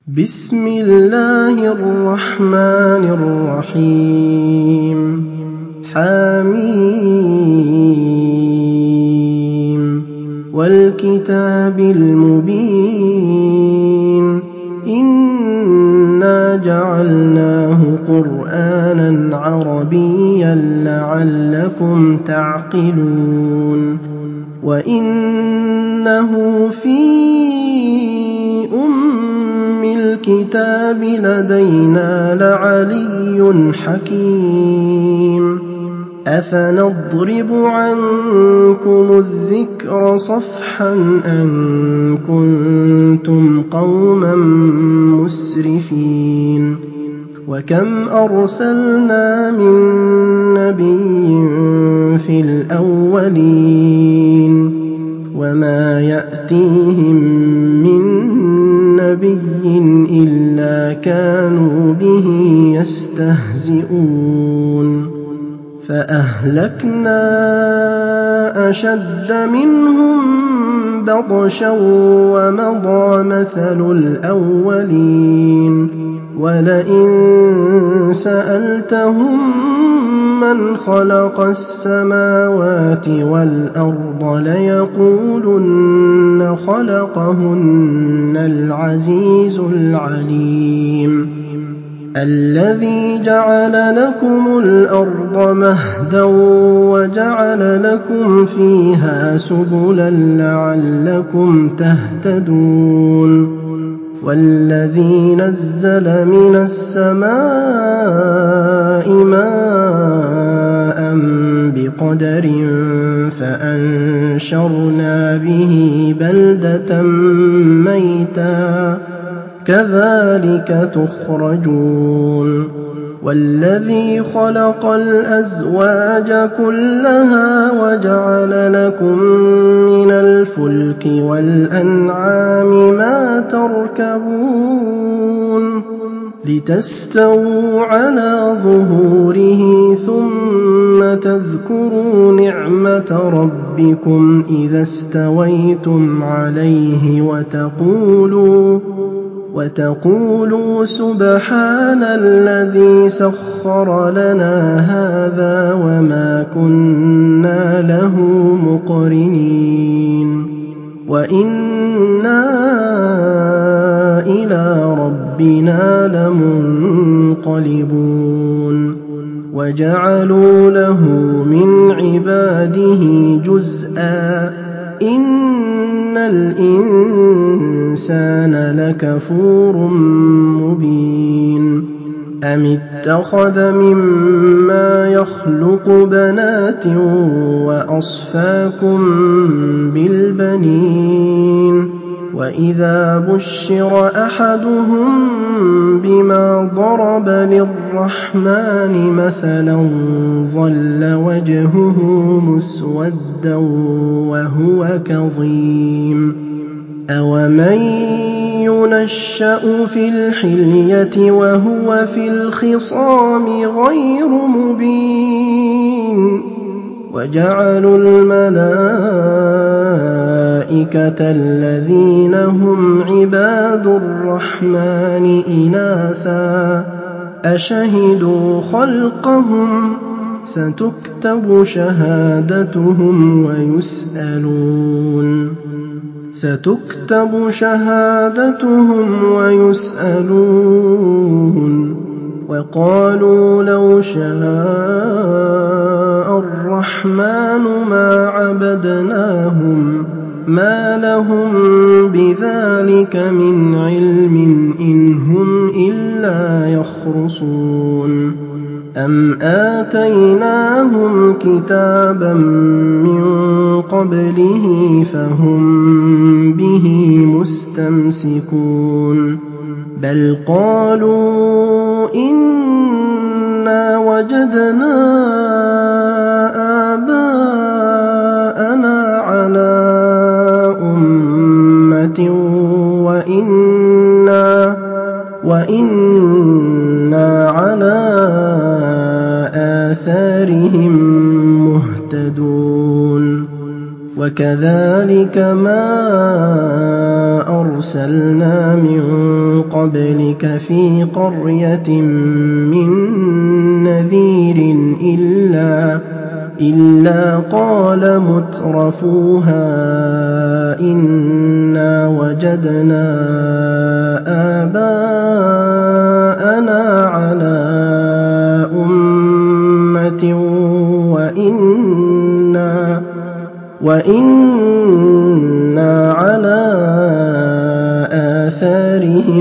بسم الله الرحمن الرحيم حميم والكتاب المبين إنا جعلناه قرآنا عربيا لعلكم تعقلون وإنه في الكتاب لدينا لعلي حكيم أفنضرب عنكم الذكر صفحا أن كنتم قوما مسرفين وكم أرسلنا من نبي في الأولين وما يأتيهم من نبي إلا كانوا به يستهزئون فأهلكنا أشد منهم بطشا ومضى مثل الأولين ولئن سألتهم من خلق السماوات والأرض ليقولن خلقهن العزيز العليم الذي جعل لكم الأرض مهدا وجعل لكم فيها سبلا لعلكم تهتدون والذي نزل من السماء ماء بقدر فأنشرنا به بلدة ميتا كذلك تخرجون والذي خلق الأزواج كلها وجعل لكم من الفلك والأنعام ما تركبون لتستووا على ظهوره ثم تذكروا نعمة ربكم إذا استويتم عليه وتقولوا سبحان الذي سخر لنا هذا وما كنا له مقرنين وإنا إلى ربنا لمنقلبون وجعلوا له من عباده جزءا إن الإنسان لكفور مبين أم اتخذ مما يخلق بنات وأصفاكم بالبنين وإذا بشر أحدهم بما ضرب للرحمن مثلا ظل وجهه مسودا وهو كظيم أومن ينشأ في الحلية وهو في الخصام غير مبين وجعلوا الملائكة الذين هم عباد الرحمن إناثا أشهدوا خلقهم ستكتب شهادتهم ويسألون وقالوا لو شاء الرحمن ما عبدناهم ما لهم بذلك من علم إن هم إلا يخرصون أم آتيناهم كتابا من قبله فهم به مستمسكون بل قالوا إنا وجدنا آباءنا على أمة وإنا على آثارهم مهتدون وكذلك ما أرسلنا من قبلك في قرية من نذير إلا قال مترفوها إنا وجدنا آباءنا على أمة وإنا على آثارهم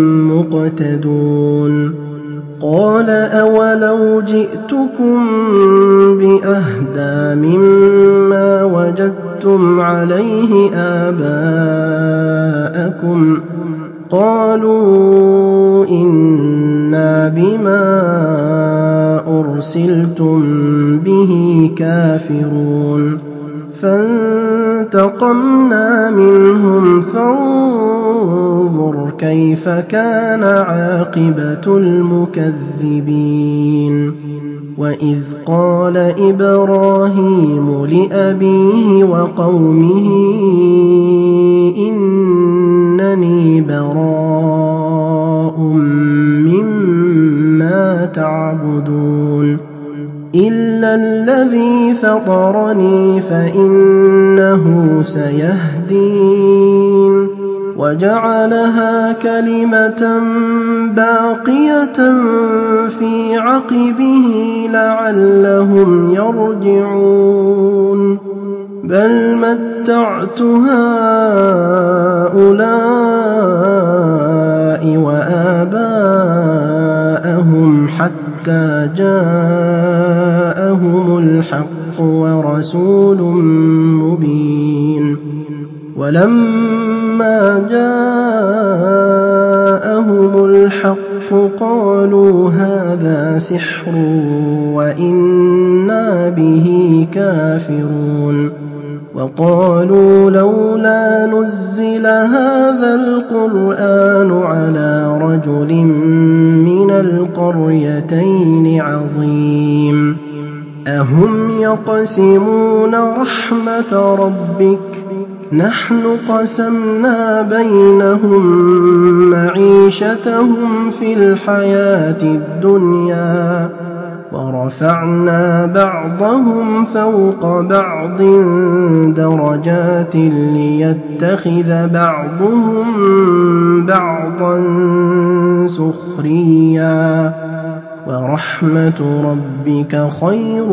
مقتدون قال أولو جئتكم بأهدى مما وجدتم عليه آباءكم قالوا إنا بما أرسلتم به كافرون فانتقمنا منهم فانظر كيف كان عاقبة المكذبين وإذ قال إبراهيم لأبيه وقومه إنني براء مما تعبدون إلا الذي فطرني فإنه سيهدين وجعلها كلمة باقية في عقبه لعلهم يرجعون بل متعت هؤلاء وآباءهم حتى جاءهم الحق ورسول مبين ولما جاءهم الحق قالوا هذا سحر وإنا به كافرون وقالوا لولا نزل هذا القرآن على رجل من القريتين عظيم أهم يقسمون رحمة ربك نحن قسمنا بينهم معيشتهم في الحياة الدنيا ورفعنا بعضهم فوق بعض درجات ليتخذ بعضهم بعضا سخريا ورحمة ربك خير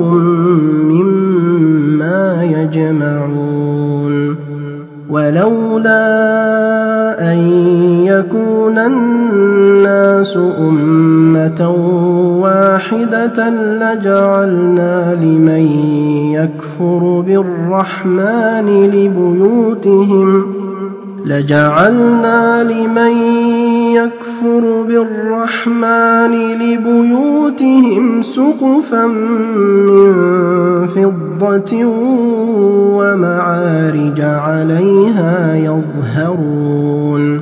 مما يجمعون ولولا أن يكون الناس أمة واحدة لجعلنا لمن يكفر بالرحمن لبيوتهم سقفا من فضة ومعارج عليها يظهرون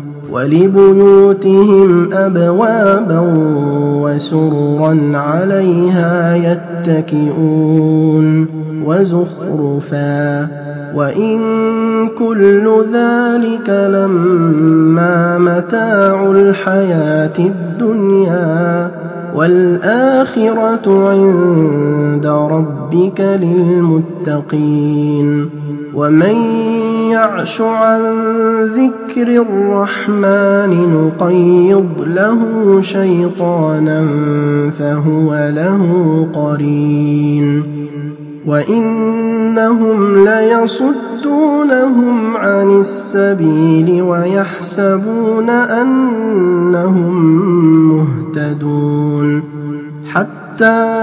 ولبيوتهم أبوابا وسررا عليها يتكئون وزخرفا وإن كل ذلك لما متاع الحياة الدنيا والآخرة عند ربك للمتقين ومن يعش عن ذكر الرحمن نقيض له شيطانا فهو له قرين وإنهم ليصدونهم عن السبيل ويحسبون أنهم مهتدون حتى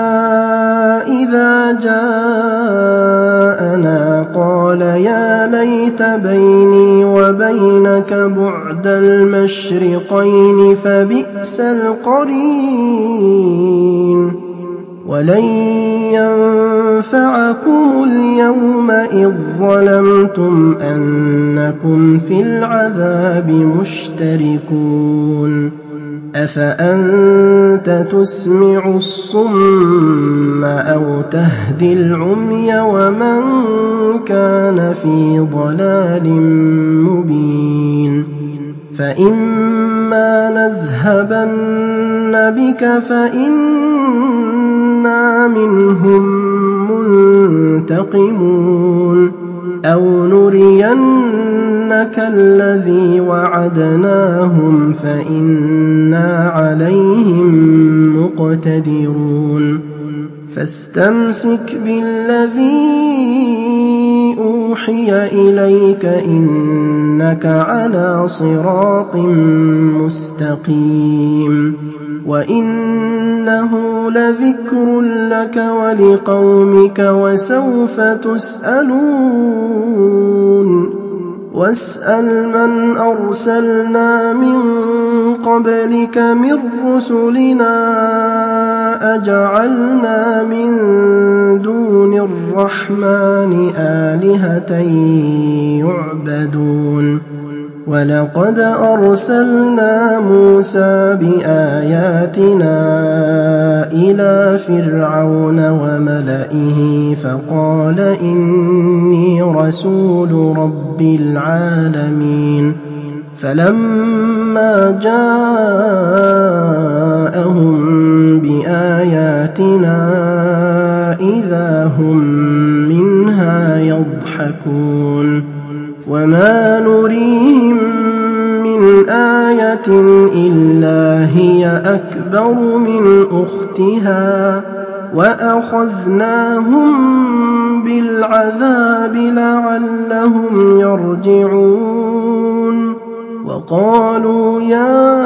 إذا جاءنا قال يا ليت بيني وبينك بعد المشرقين فبئس القرين ولن يَنفَعَكُمُ الْيَوْمَ إِذ ظَّلَمْتُمْ أَنَّكُمْ فِي الْعَذَابِ مُشْتَرِكُونَ أَفَأَنتَ تُسْمِعُ الصُّمَّ أَوْ تَهْدِي الْعُمْيَ وَمَن كَانَ في ضَلَالٍ مُّبِينٍ فَإِمَّا نَذْهَبَنَّ بِكَ فَإِنَّا مِنْهُم مُّنتَقِمُونَ أَوْ نُرِيَنَّكَ الَّذِي وَعَدْنَاهُمْ فَإِنَّا عَلَيْهِم مُّقْتَدِرُونَ فَاسْتَمْسِكْ بِالَّذِي أُوحِيَ إِلَيْكَ إِنَّكَ عَلَىٰ صِرَاطٍ مُّسْتَقِيمٍ وَإِنَّهُ لَذِكْرٌ لَّكَ وَلِقَوْمِكَ وَسَوْفَ تُسْأَلُونَ وَاسْأَلْ مَنْ أَرْسَلْنَا مِن قَبْلِكَ مِن رُّسُلِنَا أَجَعَلْنَا مِن دُونِ الرَّحْمَٰنِ آلِهَةً يُعْبَدُونَ وَلَقَدْ أَرْسَلْنَا مُوسَىٰ بِآيَاتِنَا إِلَىٰ فِرْعَوْنَ وَمَلَئِهِ فَقَالَ إِنِّي رَسُولُ رَبِّ الْعَالَمِينَ فَلَمَّا جَاءَهُم بِآيَاتِنَا إِذَا هُم مِّنْهَا يَضْحَكُونَ وَمَا نُرِيهِم مِّنْ آيَةٍ إِلَّا هِيَ أَكْبَرُ مِنْ أُخْتِهَا وَأَخَذْنَاهُم بِالْعَذَابِ لَعَلَّهُمْ يَرْجِعُونَ وَقَالُوا يَا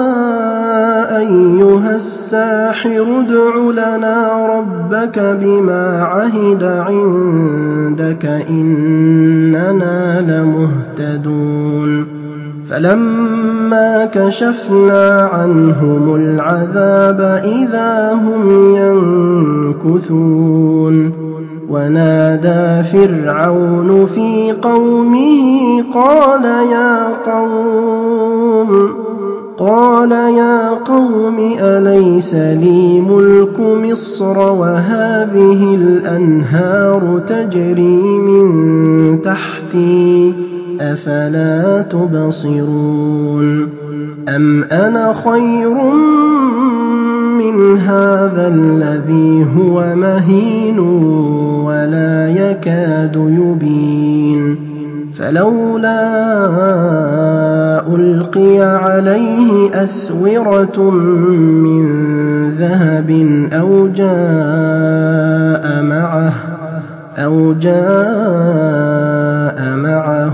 أَيُّهَ السَّاحِرُ ادْعُ لَنَا رَبَّكَ بِمَا عَهِدَ عِندَكَ إِنَّنَا لَمُهْتَدُونَ فَلَمَّا كَشَفْنَا عَنْهُمُ الْعَذَابَ إِذَا هُمْ يَنكُثُونَ وَنَادَىٰ فِرْعَوْنُ فِي قَوْمِهِ قَالَ يَا قَوْمِ أَلَيْسَ لِي مُلْكُ مِصْرَ وَهَٰذِهِ الْأَنْهَارُ تَجْرِي مِن تَحْتِي أَفَلَا تُبْصِرُونَ أَمْ أَنَا خَيْرٌ مِّنْ هَٰذَا الَّذِي هُوَ مَهِينٌ وَلَا يَكَادُ يُبِينُ فَلَوْلَا أُلْقِيَ عَلَيْهِ أَسْوِرَةٌ مِّن ذَهَبٍ أَوْ جَاءَ مَعَهُ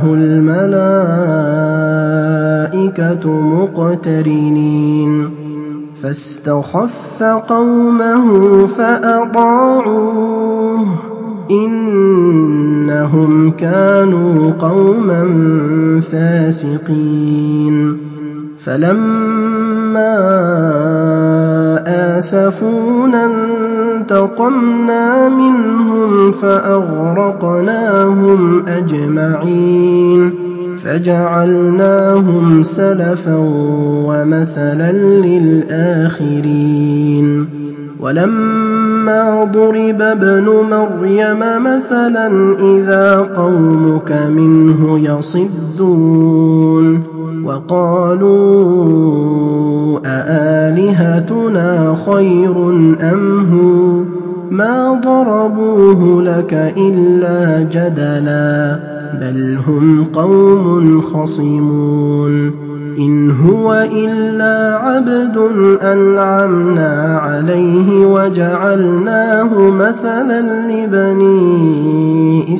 الْمَلَائِكَةُ مُقْتَرِنِينَ فَاسْتَخَفَّ قَوْمَهُ فَأَطَاعُوهُ إِنَّهُمْ كَانُوا قَوْمًا فَاسِقِينَ فَلَمَّا آسَفُونَا انتَقَمْنَا مِنْهُمْ فَأَغْرَقْنَاهُمْ أَجْمَعِينَ فَجَعَلْنَاهُمْ سَلَفًا وَمَثَلًا لِّلْآخِرِينَ وَلَمَّا ضُرِبَ ابْنُ مَرْيَمَ مَثَلًا إِذَا قَوْمُكَ مِنْهُ يَصِدُّونَ وَقَالُوا أَآلِهَتُنَا خَيْرٌ أَمْ هُوَ مَا ضَرَبُوهُ لَكَ إِلَّا جَدَلًا بَلْ هُمْ قَوْمٌ خَصِمُونَ إِنْ هُوَ إِلَّا عَبْدٌ أَنْعَمْنَا عَلَيْهِ وَجَعَلْنَاهُ مَثَلًا لِّبَنِي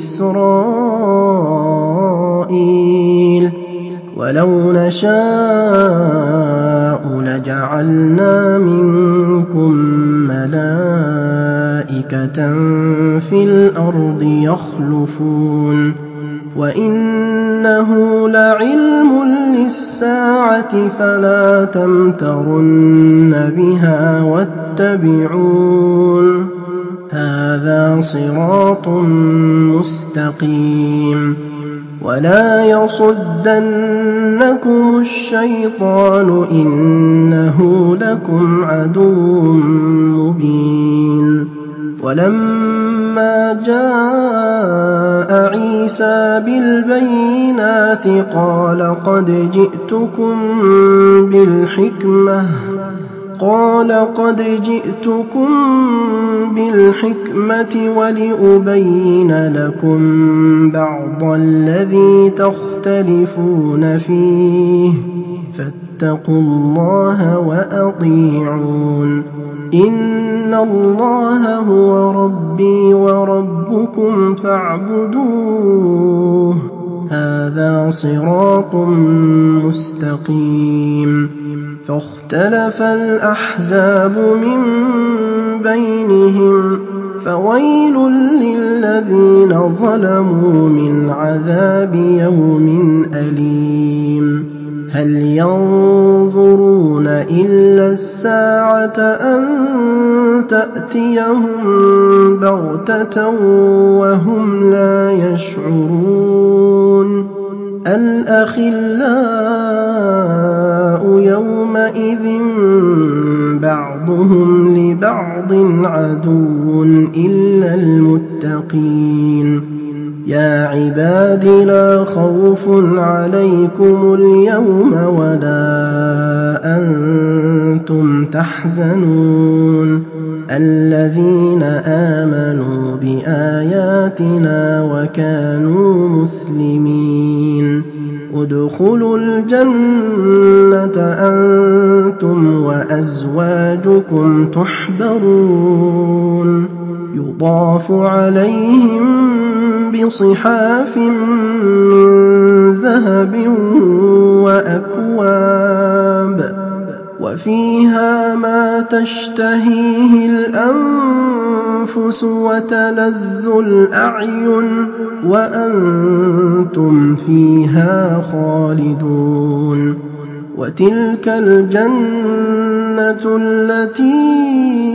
إِسْرَائِيلَ وَلَوْ نَشَاءُ لَجَعَلْنَا مِنكُم مَّلَائِكَةً فِي الْأَرْضِ يَخْلُفُونَ وَإِنَّهُ لَعِلْمٌ لِّلسَّاعَةِ فَلَا تَمْتَرُنَّ بِهَا وَاتَّبِعُونِ هذا صراط مستقيم ولا يصدنكم الشيطان إنه لكم عدو مبين ولما جاء عيسى بالبينات قال قد جئتكم بالحكمة ولأبين لكم بعض الذي تختلفون فيه فاتقوا الله وأطيعون إن الله هو ربي وربكم فاعبدوه هذا صراط مستقيم فاختلف الأحزاب من بينهم فويل للذين ظلموا من عذاب يوم أليم هل ينظرون إلا الساعة أن تأتيهم بغتة وهم لا يشعرون الأخلاء يومئذ بعضهم لبعض عدو إلا المتقين يا عباد لا خوف عليكم اليوم ولا أنتم تحزنون الذين آمنوا بآياتنا وكانوا مسلمين ادخلوا الجنة أنتم وأزواجكم تحبرون يطاف عليهم بصحاف من ذهب وأكواب وفيها ما تشتهيه الأنفس وتلذ الأعين وأنتم فيها خالدون وتلك الجنة التي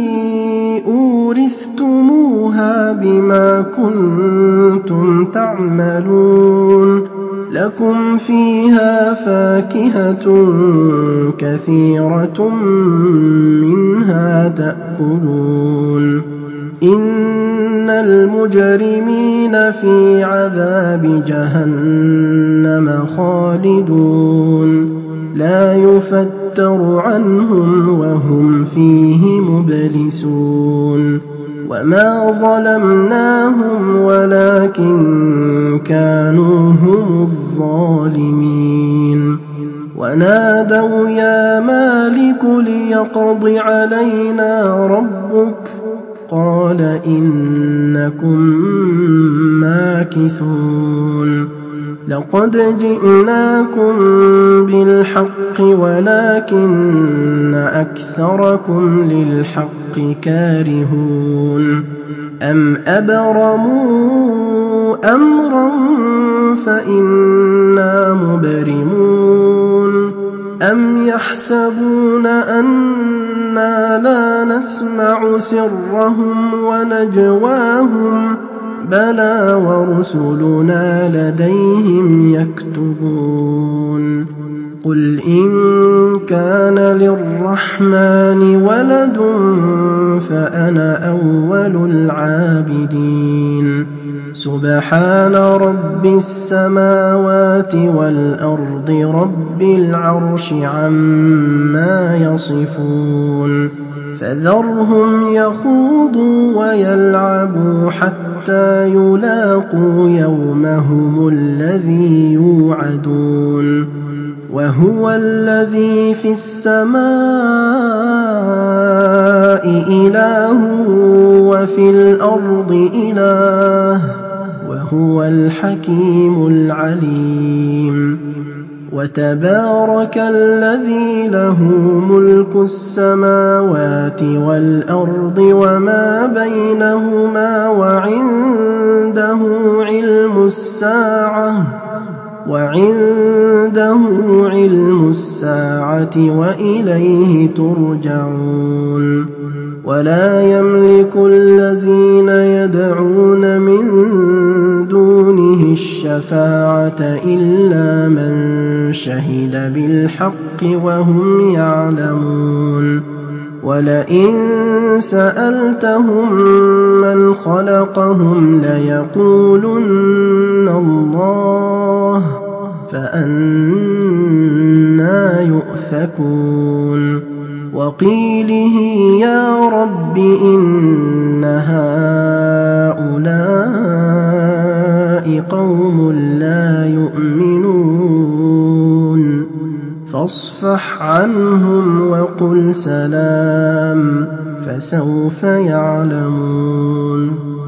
أورثتموها بما كنتم تعملون لكم فيها فاكهة كثيرة منها تأكلون إن المجرمين في عذاب جهنم خالدون لا يفتر عنهم وهم فيه مبلسون وما ظلمناهم ولكن كانوا هم الظالمين ونادوا يا مالك ليقض علينا ربك قال إنكم ماكثون لقد جئناكم بالحق ولكن أكثركم للحق كارهون أم أبرموا أمرا فإنا مبرمون أم يحسبون أنا لا نسمع سرهم ونجواهم بلى ورسلنا لديهم يكتبون قل إن كان للرحمن ولد فأنا أول العابدين سبحان رب السماوات والأرض رب العرش عما يصفون فذرهم يخوضوا ويلعبوا حتى يلاقوا يومهم الذي يوعدون وهو الذي في السماء إله وفي الأرض إله وهو الحكيم العليم وتبارك الذي له ملك السماوات والأرض وما بينهما وعنده علم الساعة السَّاعَةِ وَإِلَيْهِ تُرْجَعُونَ وَلَا يَمْلِكُ الَّذِينَ يَدْعُونَ مِن دُونِهِ الشَّفَاعَةَ إِلَّا مَن شَهِدَ بِالْحَقِّ وَهُمْ يَعْلَمُونَ وَلَئِن سَأَلْتَهُم مَّنْ خَلَقَهُمْ لَيَقُولُنَّ اللَّهُ فَأَنَّىٰ يُؤْفَكُونَ وَقِيلِهِ يَا رَبِّ إِنَّ هَٰؤُلَاءِ قَوْمٌ لَّا يُؤْمِنُونَ فَاصْفَحْ عَنْهُمْ وَقُلْ سَلَامٌ فَسَوْفَ يَعْلَمُونَ